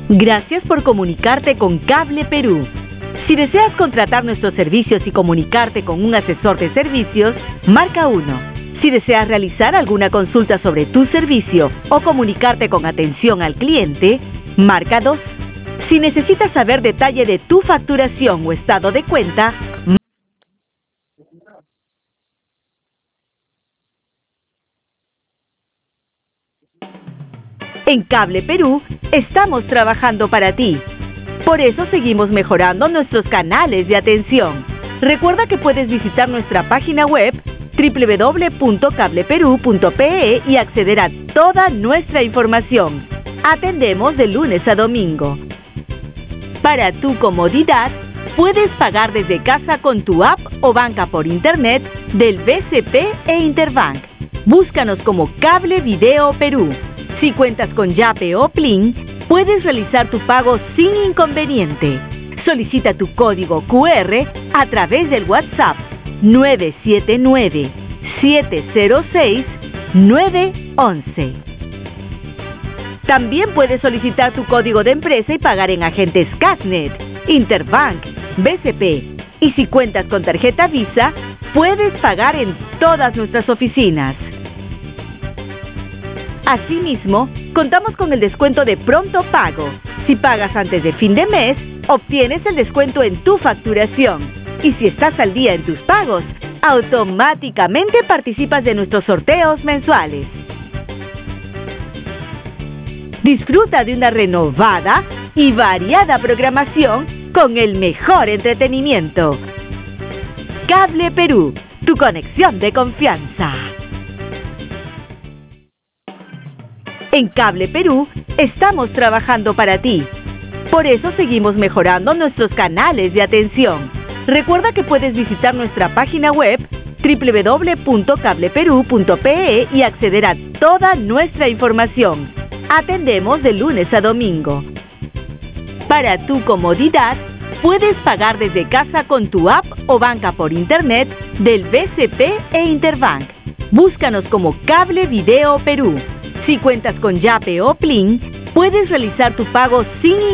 Gracias por comunicarte con Cable Perú. Si deseas contratar nuestros servicios y comunicarte con un asesor de servicios, marca 1. Si deseas realizar alguna consulta sobre tu servicio o comunicarte con atención al cliente, marca 2. Si necesitas saber detalle de tu facturación o estado de cuenta, en Cable Perú estamos trabajando para ti. Por eso seguimos mejorando nuestros canales de atención. Recuerda que puedes visitar nuestra página web www.cableperu.pe y acceder a toda nuestra información. Atendemos de lunes a domingo. Para tu comodidad, puedes pagar desde casa con tu app o banca por internet del BCP e Interbank. Búscanos como Cable Video Perú. Si cuentas con Yape o Plin, puedes realizar tu pago sin inconveniente. Solicita tu código QR a través del WhatsApp 979-706-911. También puedes solicitar tu código de empresa y pagar en agentes Casnet, Interbank, BCP. Y si cuentas con tarjeta Visa, puedes pagar en todas nuestras oficinas. Asimismo, contamos con el descuento de pronto pago. Si pagas antes de fin de mes, obtienes el descuento en tu facturación. Y si estás al día en tus pagos, automáticamente participas de nuestros sorteos mensuales. Disfruta de una renovada y variada programación con el mejor entretenimiento. Cable Perú, tu conexión de confianza. En Cable Perú estamos trabajando para ti. Por eso seguimos mejorando nuestros canales de atención. Recuerda que puedes visitar nuestra página web www.cableperu.pe y acceder a toda nuestra información. Atendemos de lunes a domingo. Para tu comodidad, puedes pagar desde casa con tu app o banca por internet del BCP e Interbank. Búscanos como Cable Video Perú. Si cuentas con Yape o Plin, puedes realizar tu pago sin